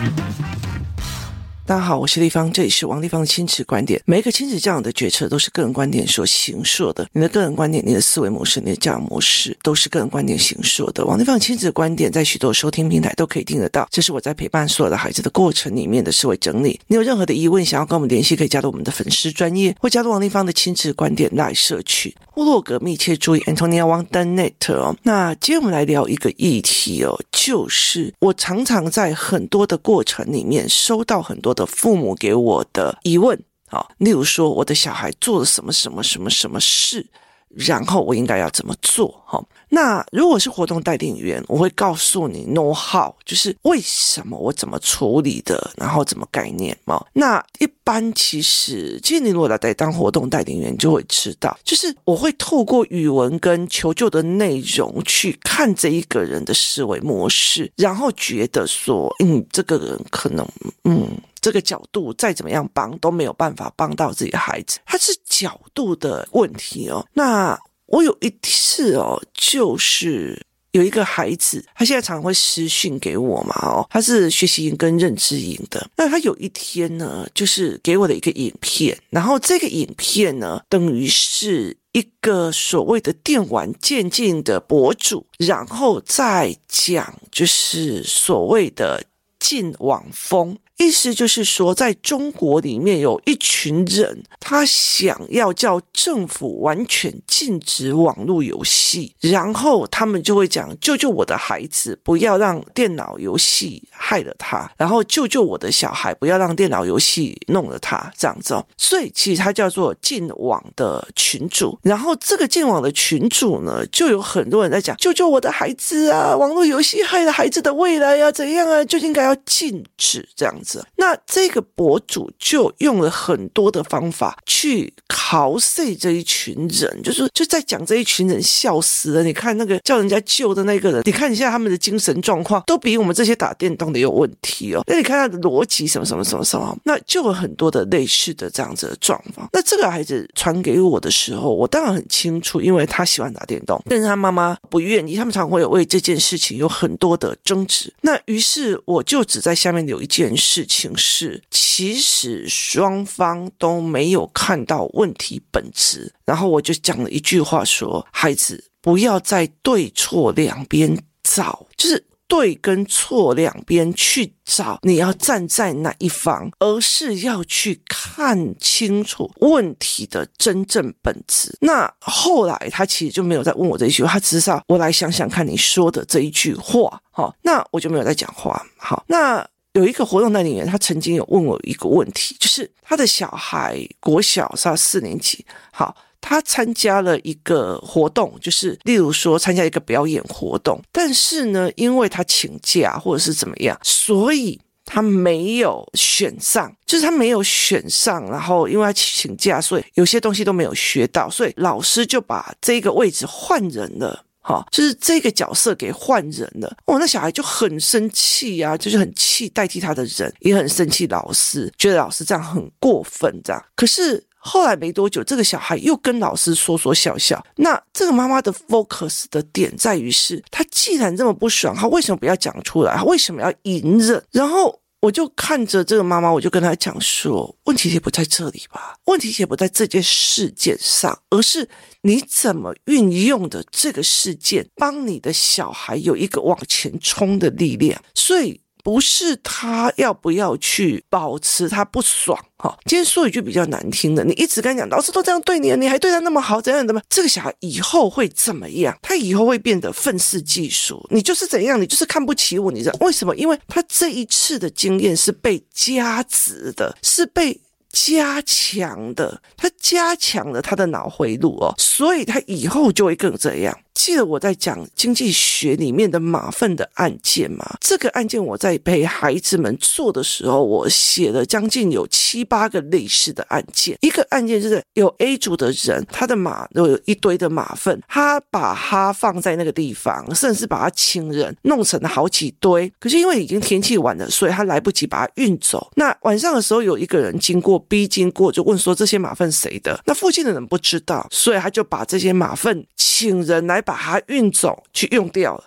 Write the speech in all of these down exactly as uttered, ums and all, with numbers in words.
大家好，我是立方，这里是王立方的亲子观点。每一个亲子教养的决策都是个人观点所形塑的，你的个人观点、你的思维模式、你的教养模式都是个人观点形塑的。王立方亲子观点在许多收听平台都可以听得到，这是我在陪伴所有的孩子的过程里面的思维整理。你有任何的疑问想要跟我们联系，可以加入我们的粉丝专页，或加入王立方的亲子观点来社区。部落格密切注意 Antonia Wang Net 哦。那今天我们来聊一个议题哦，就是我常常在很多的过程里面收到很多的父母给我的疑问，好，例如说我的小孩做了什么什么什么什么事，然后我应该要怎么做。好，那如果是活动带领员，我会告诉你 know how， 就是为什么我怎么处理的，然后怎么概念嘛。那一般其实其实你如果来当活动带领员就会知道，就是我会透过语文跟求救的内容去看这一个人的思维模式，然后觉得说嗯，这个人可能嗯这个角度再怎么样帮都没有办法帮到自己的孩子，他是角度的问题哦。那我有一次哦，就是有一个孩子，他现在常常会私讯给我嘛，哦，他是学习营跟认知营的。那他有一天呢，就是给我的一个影片，然后这个影片呢，等于是一个所谓的电玩渐进的博主，然后再讲就是所谓的禁网风。意思就是说，在中国里面有一群人，他想要叫政府完全禁止网络游戏，然后他们就会讲救救我的孩子，不要让电脑游戏害了他，然后救救我的小孩，不要让电脑游戏弄了他，这样子哦。所以其实他叫做禁网的群主，然后这个禁网的群主呢，就有很多人在讲救救我的孩子啊，网络游戏害了孩子的未来啊，怎样啊，就应该要禁止这样子。那这个博主就用了很多的方法去考碎这一群人，就是就在讲这一群人笑死了。你看那个叫人家救的那个人，你看一下他们的精神状况都比我们这些打电动的有问题哦。那你看他的逻辑什么什么什么什么，那就有很多的类似的这样子的状况。那这个孩子传给我的时候，我当然很清楚，因为他喜欢打电动，但是他妈妈不愿意，他们常会有为这件事情有很多的争执。那于是我就只在下面有一件事事情是，其实双方都没有看到问题本质。然后我就讲了一句话说，孩子不要在对错两边找，就是对跟错两边去找你要站在哪一方，而是要去看清楚问题的真正本质。那后来他其实就没有再问我这一句话，他只是说我来想想看你说的这一句话。好，那我就没有再讲话。好，那有一个活动带领员，他曾经有问我一个问题，就是他的小孩国小是四年级，好，他参加了一个活动，就是例如说参加一个表演活动，但是呢，因为他请假或者是怎么样，所以他没有选上，就是他没有选上，然后因为他请假，所以有些东西都没有学到，所以老师就把这个位置换人了。好，就是这个角色给换人了。哦，那小孩就很生气啊，就是很气代替他的人，也很生气老师，觉得老师这样很过分这样。可是后来没多久，这个小孩又跟老师说说笑笑。那这个妈妈的 focus 的点在于是，他既然这么不爽，他为什么不要讲出来？他为什么要隐忍？然后我就看着这个妈妈，我就跟她讲说，问题也不在这里吧，问题也不在这件事件上，而是你怎么运用的这个事件，帮你的小孩有一个往前冲的力量。所以不是他要不要去保持他不爽。今天说一句比较难听的，你一直跟他讲老师都这样对你了，你还对他那么好，怎样怎么样，这个小孩以后会怎么样？他以后会变得愤世嫉俗，你就是怎样，你就是看不起我，你知道为什么？因为他这一次的经验是被加值的，是被加强的，他加强了他的脑回路哦，所以他以后就会更这样。记得我在讲经济学里面的马粪的案件吗？这个案件我在陪孩子们做的时候，我写了将近有七八个类似的案件。一个案件就是有 A 组的人，他的马有一堆的马粪，他把它放在那个地方，甚至把它请人弄成了好几堆，可是因为已经天气晚了，所以他来不及把它运走。那晚上的时候有一个人经过 B 经过，就问说这些马粪谁的？那附近的人不知道，所以他就把这些马粪请人来把它运走去用掉了。好，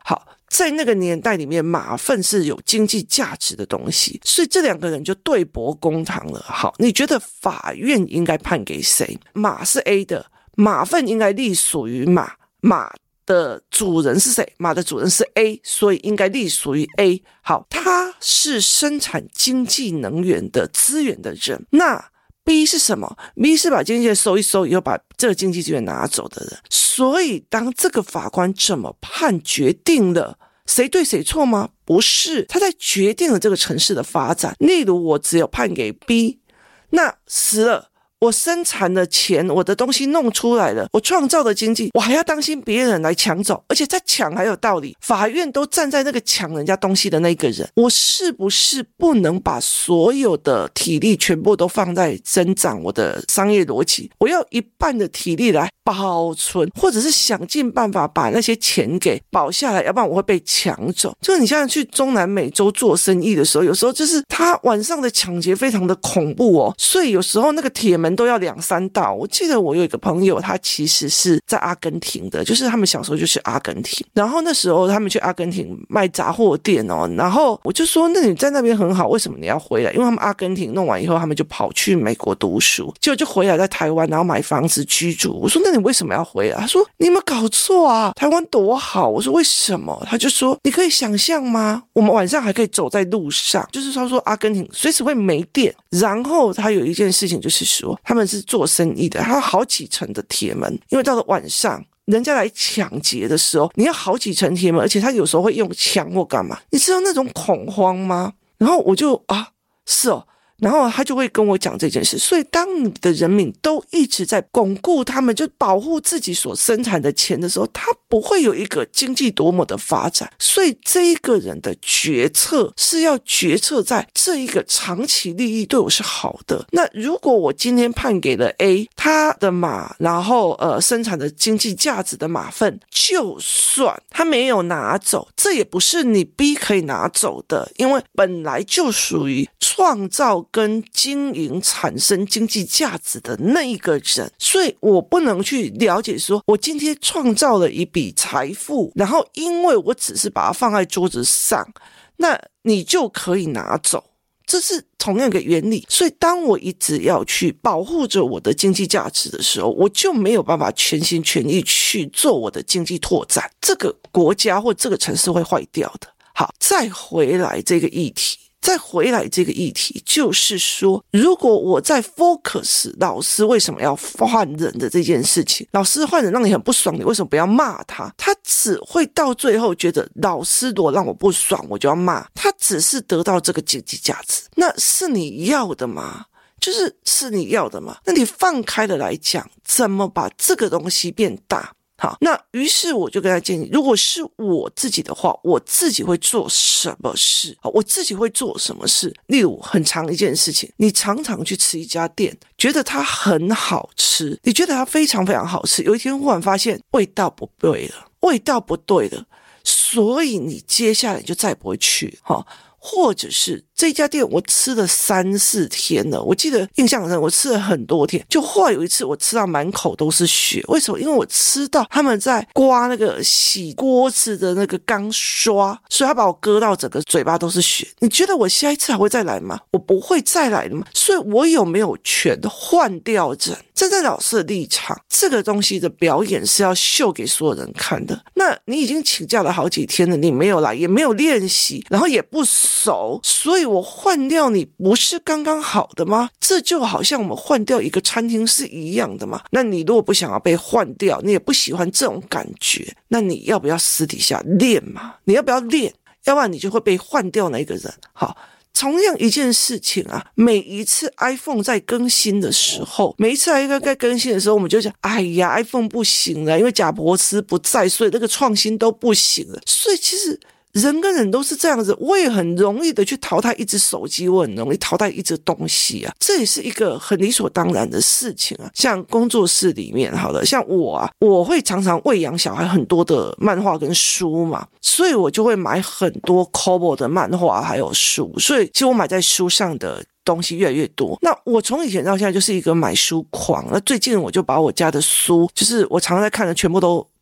在那个年代里面，马粪是有经济价值的东西，所以这两个人就对簿公堂了。好，你觉得法院应该判给谁？马是 A 的，马粪应该隶属于马，马的主人是谁？马的主人是 A， 所以应该隶属于 A。 好，他是生产经济能源的资源的人。那 B 是什么？ B 是把经济收一收以后把这个经济资源拿走的人。所以当这个法官怎么判决定了谁对谁错吗？不是，他在决定了这个城市的发展。例如我只有判给 B， 那死了，我生产的钱，我的东西弄出来了，我创造的经济，我还要担心别人来抢走，而且在抢还有道理，法院都站在那个抢人家东西的那个人，我是不是不能把所有的体力全部都放在增长我的商业逻辑？我要一半的体力来保存，或者是想尽办法把那些钱给保下来，要不然我会被抢走。就是你现在去中南美洲做生意的时候，有时候就是他晚上的抢劫非常的恐怖哦，所以有时候那个铁门都要两三道。我记得我有一个朋友，他其实是在阿根廷的，就是他们小时候就去阿根廷，然后那时候他们去阿根廷卖杂货店哦，然后我就说那你在那边很好，为什么你要回来？因为他们阿根廷弄完以后他们就跑去美国读书，结果就回来在台湾然后买房子居住。我说那你为什么要回来？他说你有没有搞错啊，台湾多好。我说为什么？他就说你可以想象吗，我们晚上还可以走在路上，就是他说阿根廷随时会没电，然后他有一件事情就是说他们是做生意的，他有好几层的铁门，因为到了晚上人家来抢劫的时候你要好几层铁门，而且他有时候会用枪或干嘛，你知道那种恐慌吗？然后我就啊是哦，然后他就会跟我讲这件事。所以当你的人民都一直在巩固他们就保护自己所生产的钱的时候，他不会有一个经济多么的发展。所以这一个人的决策是要决策在这一个长期利益对我是好的。那如果我今天判给了 A， 他的马然后呃生产的经济价值的马粪，就算他没有拿走，这也不是你 B 可以拿走的，因为本来就属于创造跟经营产生经济价值的那一个人。所以我不能去了解说我今天创造了一笔财富，然后因为我只是把它放在桌子上，那你就可以拿走，这是同样一个原理。所以当我一直要去保护着我的经济价值的时候，我就没有办法全心全意去做我的经济拓展，这个国家或这个城市会坏掉的。好，再回来这个议题再回来这个议题就是说，如果我在 focus 老师为什么要换人的这件事情，老师换人让你很不爽，你为什么不要骂他？他只会到最后觉得老师如果让我不爽我就要骂他，只是得到这个经济价值，那是你要的吗？就是是你要的吗？那你放开了来讲，怎么把这个东西变大？好，那于是我就跟他建议，如果是我自己的话，我自己会做什么事？我自己会做什么事？例如很长一件事情，你常常去吃一家店，觉得它很好吃，你觉得它非常非常好吃，有一天忽然发现味道不对了，味道不对了，所以你接下来就再也不会去。好，或者是这家店我吃了三四天了，我记得印象很深，我吃了很多天，就后来有一次我吃到满口都是血。为什么？因为我吃到他们在刮那个洗锅子的那个钢刷，所以他把我割到整个嘴巴都是血。你觉得我下一次还会再来吗？我不会再来的吗？所以我有没有权换掉人？站在老师的立场，这个东西的表演是要秀给所有人看的。那你已经请假了好几天了，你没有来，也没有练习，然后也不熟，所以我换掉你不是刚刚好的吗？这就好像我们换掉一个餐厅是一样的嘛。那你如果不想要被换掉，你也不喜欢这种感觉，那你要不要私底下练嘛？你要不要练？要不然你就会被换掉那个人。好，同样一件事情啊，每一次 iPhone 在更新的时候，每一次 iPhone 在更新的时候，我们就讲，哎呀 iPhone 不行了，因为贾伯斯不在，所以那个创新都不行了。所以其实人跟人都是这样子，我也很容易的去淘汰一只手机，我很容易淘汰一只东西啊，这也是一个很理所当然的事情啊。像工作室里面好了，像我啊，我会常常喂养小孩很多的漫画跟书嘛，所以我就会买很多 Kobo 的漫画还有书，所以其实我买在书上的东西越来越多。那我从以前到现在就是一个买书狂，那最近我就把我家的书，就是我常常在看的全部都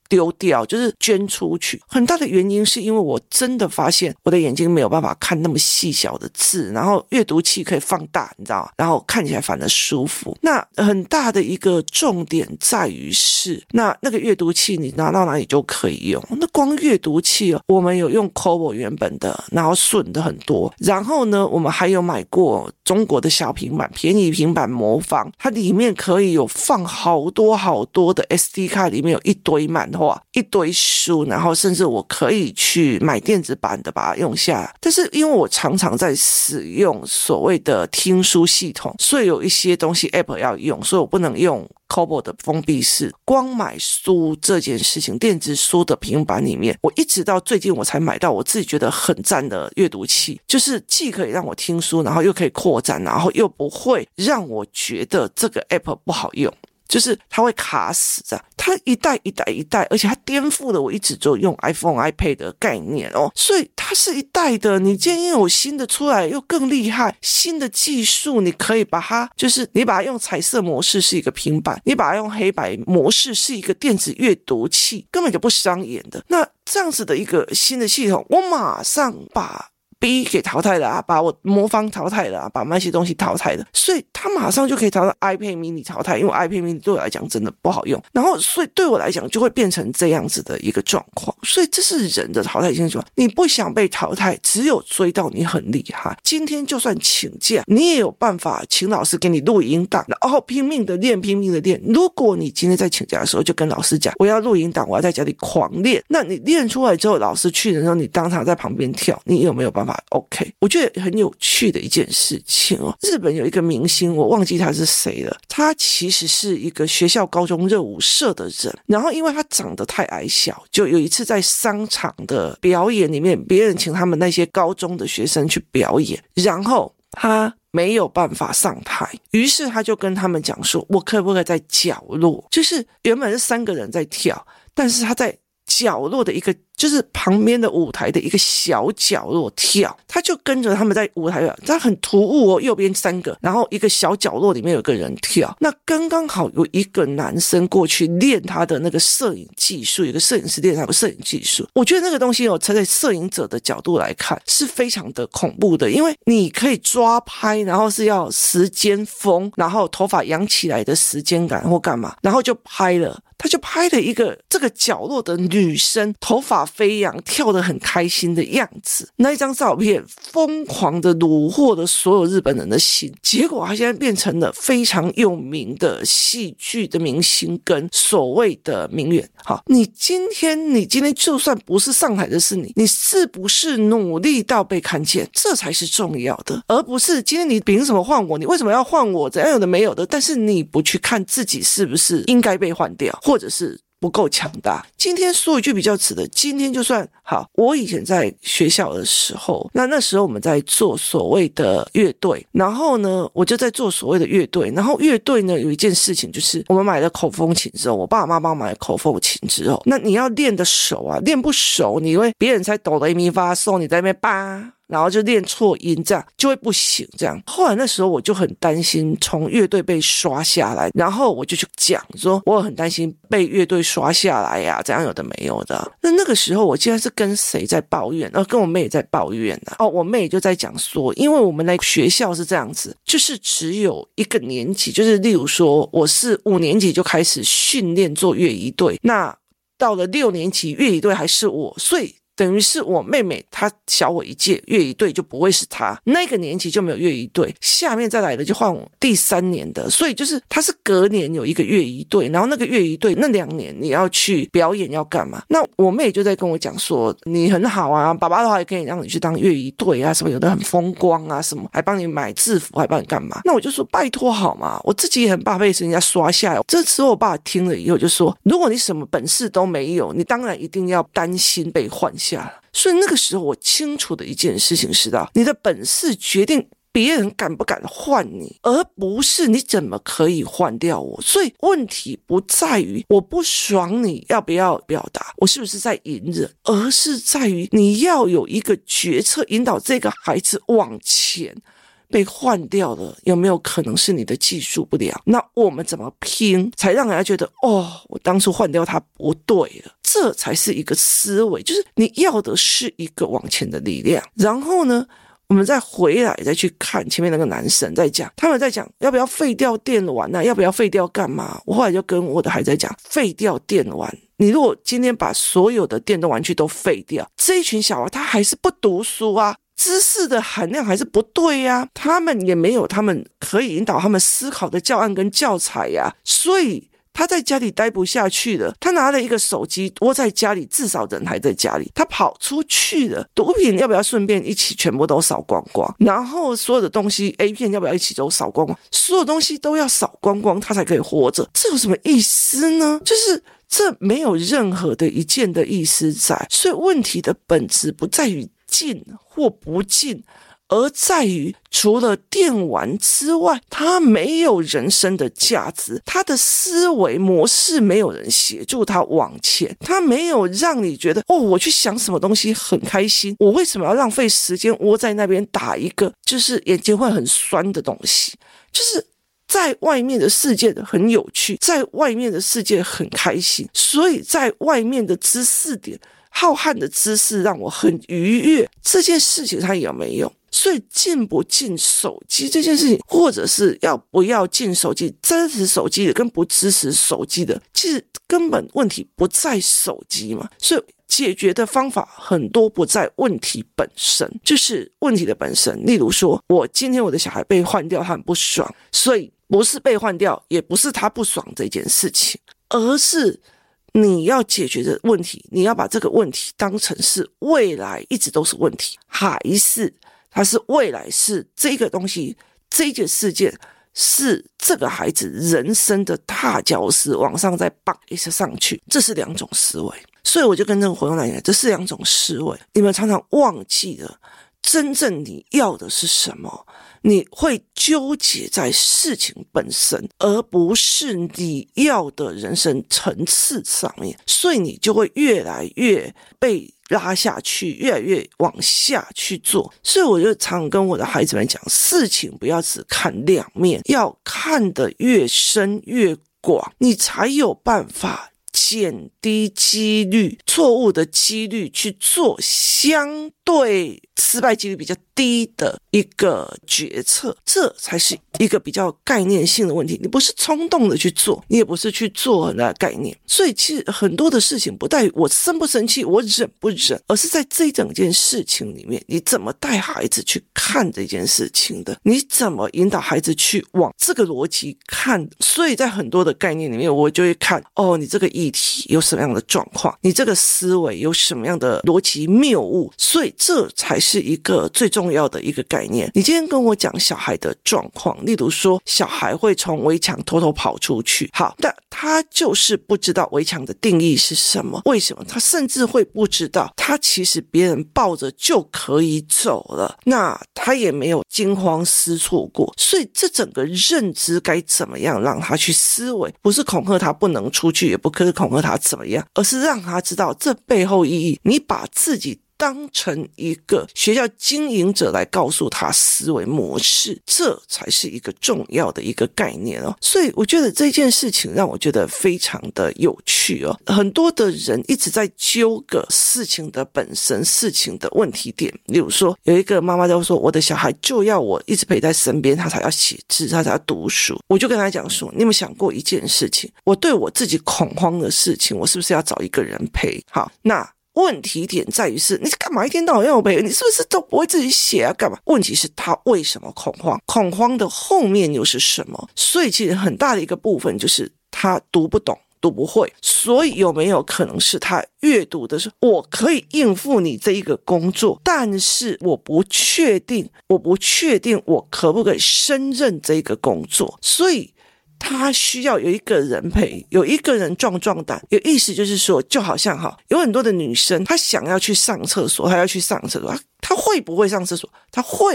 丢掉，就是捐出去。很大的原因是因为我真的发现我的眼睛没有办法看那么细小的字，然后阅读器可以放大，你知道吗？然后看起来反而舒服。那很大的一个重点在于是，那那个阅读器你拿到哪里就可以用。那光阅读器哦，我们有用 Kobo 原本的，然后顺的很多。然后呢，我们还有买过中国的小平板，便宜平板魔方，它里面可以有放好多好多的 S D 卡，里面有一堆漫画，一堆书，然后甚至我可以去买电子版的把它用下来。但是因为我常常在使用所谓的听书系统，所以有一些东西 App 要用，所以我不能用Kobo 的封闭式。光买书这件事情，电子书的平板里面，我一直到最近我才买到我自己觉得很赞的阅读器，就是既可以让我听书，然后又可以扩展，然后又不会让我觉得这个 App 不好用，就是它会卡死这样。它一代一代一代，而且它颠覆了我一直就用 iPhone、iPad 的概念哦，所以它是一代的。你今天有新的出来又更厉害，新的技术你可以把它，就是你把它用彩色模式是一个平板，你把它用黑白模式是一个电子阅读器，根本就不伤眼的。那这样子的一个新的系统，我马上把B 给淘汰了啊，把我魔方淘汰了啊，把那些东西淘汰了，所以他马上就可以淘汰 iPad mini 淘汰，因为 iPad mini 对我来讲真的不好用，然后所以对我来讲就会变成这样子的一个状况。所以这是人的淘汰性状况，你不想被淘汰，只有追到你很厉害。今天就算请假，你也有办法请老师给你录音档，然后拼命的练拼命的练。如果你今天在请假的时候就跟老师讲我要录音档，我要在家里狂练，那你练出来之后老师去的时候你当场在旁边跳，你有没有办法OK？ 我觉得很有趣的一件事情哦。日本有一个明星，我忘记他是谁了，他其实是一个学校高中热舞社的人，然后因为他长得太矮小，就有一次在商场的表演里面，别人请他们那些高中的学生去表演，然后他没有办法上台，于是他就跟他们讲说，我可不可以在角落，就是原本是三个人在跳，但是他在角落的一个就是旁边的舞台的一个小角落跳，他就跟着他们在舞台上，他很突兀哦，右边三个，然后一个小角落里面有个人跳，那刚刚好有一个男生过去练他的那个摄影技术，有个摄影师练他的摄影技术。我觉得那个东西哦，在摄影者的角度来看是非常的恐怖的，因为你可以抓拍，然后是要时间风，然后头发扬起来的时间感或干嘛，然后就拍了。他就拍了一个这个角落的女生头发飞扬跳得很开心的样子，那一张照片疯狂的虏获了所有日本人的心，结果他现在变成了非常有名的戏剧的明星跟所谓的名媛。好，你今天你今天就算不是上台的是你，你是不是努力到被看见，这才是重要的，而不是今天你凭什么换我，你为什么要换我，怎样有的没有的，但是你不去看自己是不是应该被换掉，或者是不够强大。今天说一句比较直的，今天就算好，我以前在学校的时候，那那时候我们在做所谓的乐队，然后呢我就在做所谓的乐队，然后乐队呢有一件事情就是我们买了口风琴之后，我爸爸妈妈买了口风琴之后，那你要练的熟啊，练不熟你会别人才抖了一咪发嗦，你在那边叭然后就练错音，这样就会不行这样。后来那时候我就很担心从乐队被刷下来，然后我就去讲说我很担心被乐队刷下来呀、啊，怎样有的没有的。那那个时候我竟然是跟谁在抱怨，然后跟我妹也在抱怨啊。哦，我妹就在讲说，因为我们的学校是这样子，就是只有一个年级，就是例如说我是五年级就开始训练做乐仪队，那到了六年级乐仪队还是我，所以等于是我妹妹她小我一届，乐仪队就不会是她，那个年级就没有乐仪队，下面再来的就换我第三年的，所以就是她是隔年有一个乐仪队，然后那个乐仪队那两年你要去表演要干嘛，那我妹就在跟我讲说你很好啊，爸爸的话也可以让你去当乐仪队啊，什么有的很风光啊，什么还帮你买制服还帮你干嘛，那我就说拜托好嘛，我自己也很怕被人家刷下来。这时候我爸听了以后就说，如果你什么本事都没有，你当然一定要担心被换下。所以那个时候我清楚的一件事情是到，你的本事决定别人敢不敢换你，而不是你怎么可以换掉我。所以问题不在于我不爽你要不要表达，我是不是在隐忍，而是在于你要有一个决策引导这个孩子往前， 被换掉了，有没有可能是你的技术不良？那我们怎么拼才让人家觉得哦，我当初换掉它不对了？这才是一个思维，就是你要的是一个往前的力量。然后呢，我们再回来再去看前面那个男生在讲，他们在讲要不要废掉电玩啊，要不要废掉干嘛？我后来就跟我的孩子在讲，废掉电玩。你如果今天把所有的电动玩具都废掉，这一群小孩他还是不读书啊，知识的含量还是不对呀、啊，他们也没有他们可以引导他们思考的教案跟教材呀、啊，所以他在家里待不下去了，他拿了一个手机窝在家里，至少人还在家里，他跑出去了，毒品要不要顺便一起全部都扫光光？然后所有的东西 A 片要不要一起都扫光光？所有东西都要扫光光，他才可以活着，这有什么意思呢？就是这没有任何的一件的意思在，所以问题的本质不在于进或不进，而在于除了电玩之外，他没有人生的价值，他的思维模式没有人协助他往前，他没有让你觉得哦，我去想什么东西很开心，我为什么要浪费时间窝在那边打一个就是眼睛会很酸的东西，就是在外面的世界很有趣，在外面的世界很开心，所以在外面的知识点浩瀚的知识让我很愉悦，这件事情它有没有？所以进不进手机这件事情，或者是要不要进手机，支持手机的跟不支持手机的，其实根本问题不在手机嘛。所以解决的方法很多不在问题本身，就是问题的本身。例如说，我今天我的小孩被换掉，他很不爽，所以不是被换掉，也不是他不爽这件事情，而是你要解决的问题，你要把这个问题当成是未来一直都是问题，还是它是未来是这个东西，这个事件是这个孩子人生的踏脚石，往上再绑一下上去，这是两种思维。所以我就跟这个活动来讲，这是两种思维，你们常常忘记了真正你要的是什么，你会纠结在事情本身，而不是你要的人生层次上面，所以你就会越来越被拉下去，越来越往下去做。所以我就常跟我的孩子们讲，事情不要只看两面，要看得越深越广，你才有办法减低几率，错误的几率去做相对失败几率比较低的一个决策，这才是一个比较概念性的问题。你不是冲动的去做，你也不是去做那概念。所以其实很多的事情不在于我生不生气，我忍不忍，而是在这整件事情里面，你怎么带孩子去看这件事情的，你怎么引导孩子去往这个逻辑看。所以在很多的概念里面，我就会看哦，你这个议题有什么样的状况，你这个思维有什么样的逻辑谬误，所以这才是一个最重要的一个概念。你今天跟我讲小孩的状况，例如说小孩会从围墙偷偷跑出去，好，但他就是不知道围墙的定义是什么，为什么他甚至会不知道他其实别人抱着就可以走了，那他也没有惊慌失措过。所以这整个认知该怎么样让他去思维，不是恐吓他不能出去，也不是恐吓他怎么样，而是让他知道这背后意义，你把自己当成一个学校经营者来告诉他思维模式，这才是一个重要的一个概念哦。所以我觉得这件事情让我觉得非常的有趣哦。很多的人一直在纠葛事情的本身，事情的问题点。例如说，有一个妈妈就说，我的小孩就要我一直陪在身边，他才要写字，他才要读书。我就跟他讲说，你有没有想过一件事情，我对我自己恐慌的事情，我是不是要找一个人陪？好，那问题点在于是，你干嘛一天到晚要我陪？你是不是都不会自己写啊？干嘛？问题是他为什么恐慌？恐慌的后面又是什么？所以其实很大的一个部分就是他读不懂，读不会。所以有没有可能是他阅读的是，我可以应付你这一个工作，但是我不确定，我不确定我可不可以胜任这个工作，所以他需要有一个人陪，有一个人壮壮胆。有意思就是说，就好像哈，有很多的女生，她想要去上厕所，她要去上厕所，她会不会上厕所？她会，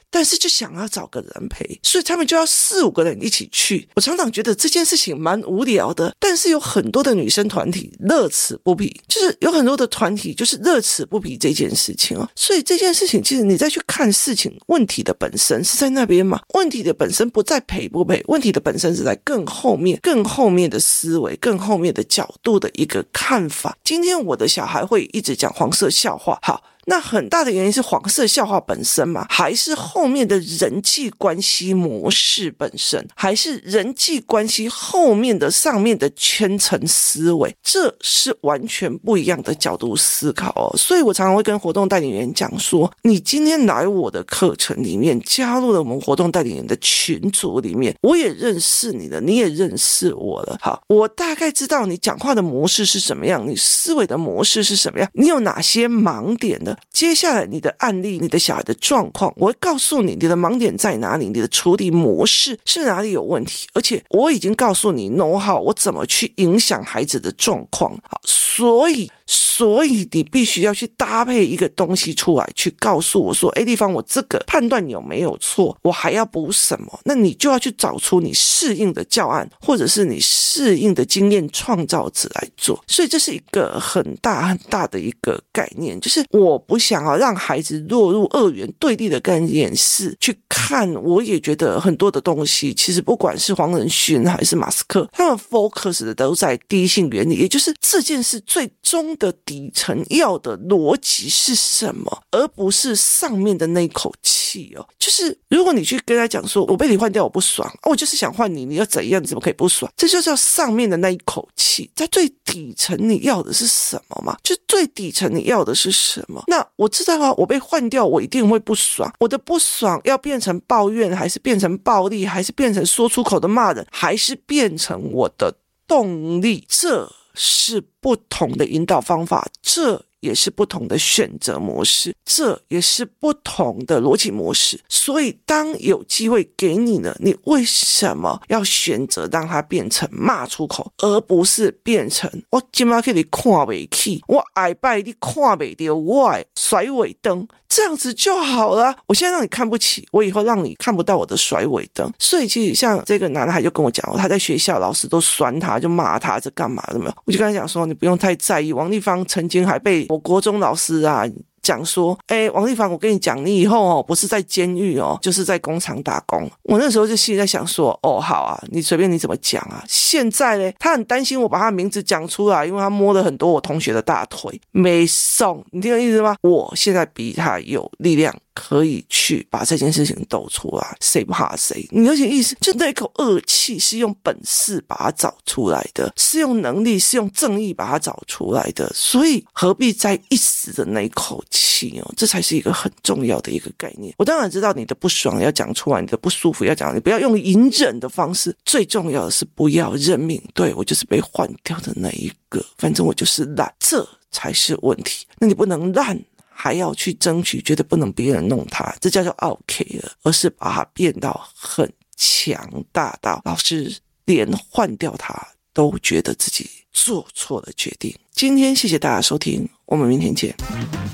但是就想要找个人陪，所以他们就要四五个人一起去。我常常觉得这件事情蛮无聊的，但是有很多的女生团体乐此不疲，就是有很多的团体就是乐此不疲这件事情哦。所以这件事情其实你再去看事情，问题的本身是在那边嘛？问题的本身不在陪不陪，问题的本身是在更后面、更后面的思维、更后面的角度的一个看法。今天我的小孩会一直讲黄色笑话，好。那很大的原因是黄色笑话本身嘛，还是后面的人际关系模式本身，还是人际关系后面的上面的圈层思维，这是完全不一样的角度思考哦。所以我常常会跟活动代理员讲说，你今天来我的课程里面，加入了我们活动代理员的群组里面，我也认识你了，你也认识我了。好，我大概知道你讲话的模式是什么样，你思维的模式是什么样，你有哪些盲点的。接下来你的案例，你的小孩的状况，我会告诉你你的盲点在哪里，你的处理模式是哪里有问题，而且我已经告诉你 know how 我怎么去影响孩子的状况。好，所以所以你必须要去搭配一个东西出来，去告诉我说，诶，地方我这个判断有没有错，我还要补什么？那你就要去找出你适应的教案，或者是你适应的经验创造者来做。所以这是一个很大很大的一个概念，就是我不想要让孩子落入二元对立的概念是去看。我也觉得很多的东西，其实不管是黄仁勋还是马斯克，他们 focus 的都在第一性原理，也就是这件事最终的底层要的逻辑是什么，而不是上面的那一口气哦。就是如果你去跟他讲说，我被你换掉我不爽，啊、我就是想换你，你要怎样，你怎么可以不爽？这就叫上面的那一口气。在最底层你要的是什么嘛？就最底层你要的是什么？那我知道啊，我被换掉我一定会不爽，我的不爽要变成抱怨，还是变成暴力，还是变成说出口的骂人，还是变成我的动力？这是不同的引导方法，这也是不同的选择模式，这也是不同的逻辑模式。所以当有机会给你呢，你为什么要选择让它变成骂出口，而不是变成我今晚给你看不起，我挨拜你看不到，我甩尾灯，这样子就好了。我现在让你看不起，我以后让你看不到我的甩尾灯。所以其实像这个男孩就跟我讲，他在学校老师都酸他，就骂他，这干嘛的没有？我就跟他讲说，你不用太在意。王丽芳曾经还被我国中老师啊讲说，诶，王丽芳，我跟你讲，你以后哦不是在监狱哦，就是在工厂打工。我那时候就心里在想说，哦好啊，你随便你怎么讲啊。现在呢，他很担心我把他的名字讲出来，因为他摸了很多我同学的大腿，没送，你听我意思吗？我现在比他有力量，可以去把这件事情抖出来，谁不怕谁？你了解意思？就那口恶气是用本事把它找出来的，是用能力，是用正义把它找出来的，所以何必在一时的那一口气哦？这才是一个很重要的一个概念。我当然知道你的不爽要讲出来，你的不舒服要讲，你不要用隐忍的方式，最重要的是不要认命。对，我就是被换掉的那一个，反正我就是烂，这才是问题。那你不能烂还要去争取，觉得不能别人弄他，这叫做 OK 了，而是把它变到很强大到老师连换掉他都觉得自己做错了决定。今天谢谢大家收听，我们明天见。